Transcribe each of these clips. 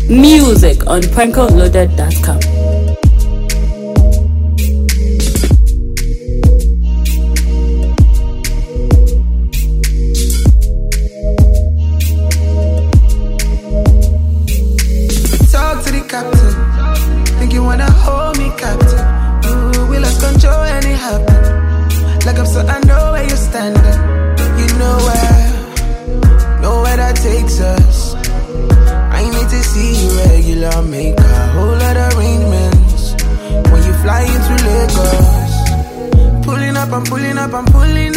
Music on prankoloaded.com. Talk to the captain. Think you wanna hold me captain? Ooh, we lost control and it happened. Like I'm so I know where you're standing. You know where that takes us. I need to see you regular, make a whole lot of arrangements. When you fly into Lagos, pulling up, I'm pulling up, I'm pulling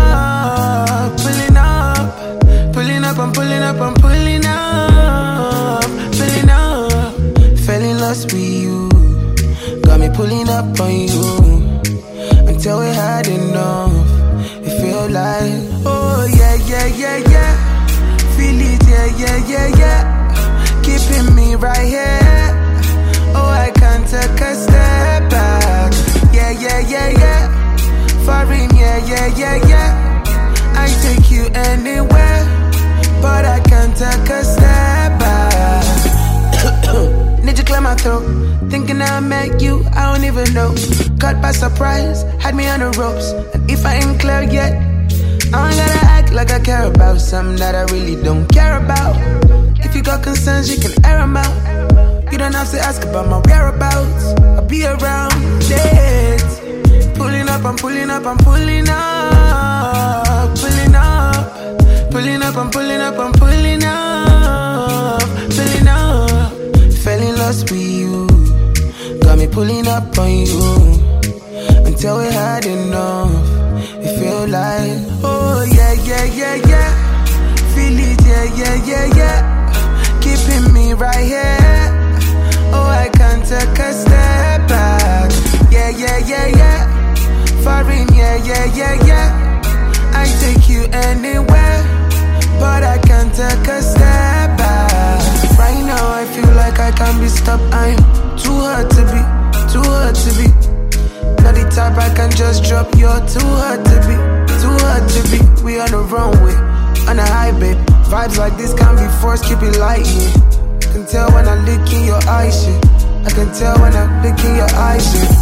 up, pulling up, pulling up, I'm pulling up, I'm pulling up, pulling up. Fell in love with you, got me pulling up on you. Until we had enough, it feel like, oh yeah, yeah, yeah, yeah. Feel it, yeah, yeah, yeah, yeah. Keeping me right here. Oh, I can't take a step back. Yeah, yeah, yeah, yeah. Foreign, yeah, yeah, yeah, yeah. I take you anywhere, but I can't take a step back. Need you clear my throat. Thinking I met you, I don't even know. Caught by surprise, had me on the ropes. And if I ain't clear yet, I ain't gotta act like I care about something that I really don't care about. If you got concerns, you can air them out. You don't have to ask about my whereabouts. I'll be around it. Pulling up, I'm pulling up, I'm pulling up, pulling up, pulling up, I'm pulling up, I'm pulling up, pulling up. Fell in love with you, got me pulling up on you. Until we had enough, it feel like, oh yeah, yeah, yeah, yeah. Feel it, yeah, yeah, yeah, yeah. Keeping me right here. Oh, I can't take a step back. Yeah, yeah, yeah, yeah. Foreign, yeah, yeah, yeah, yeah. I take you anywhere, but I can't take a step back. Right now I feel like I can't be stopped. I'm too hard to be, too hard to be. Not the type I can just drop. You're too hard to be, too hard to be. We on the runway, on a high, babe. Vibes like this can't be forced, keep it light, yeah. I can tell when I look in your eyes, shit. I can tell when I look in your eyes, shit.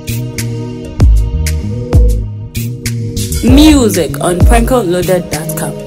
Music on prankoloaded.com.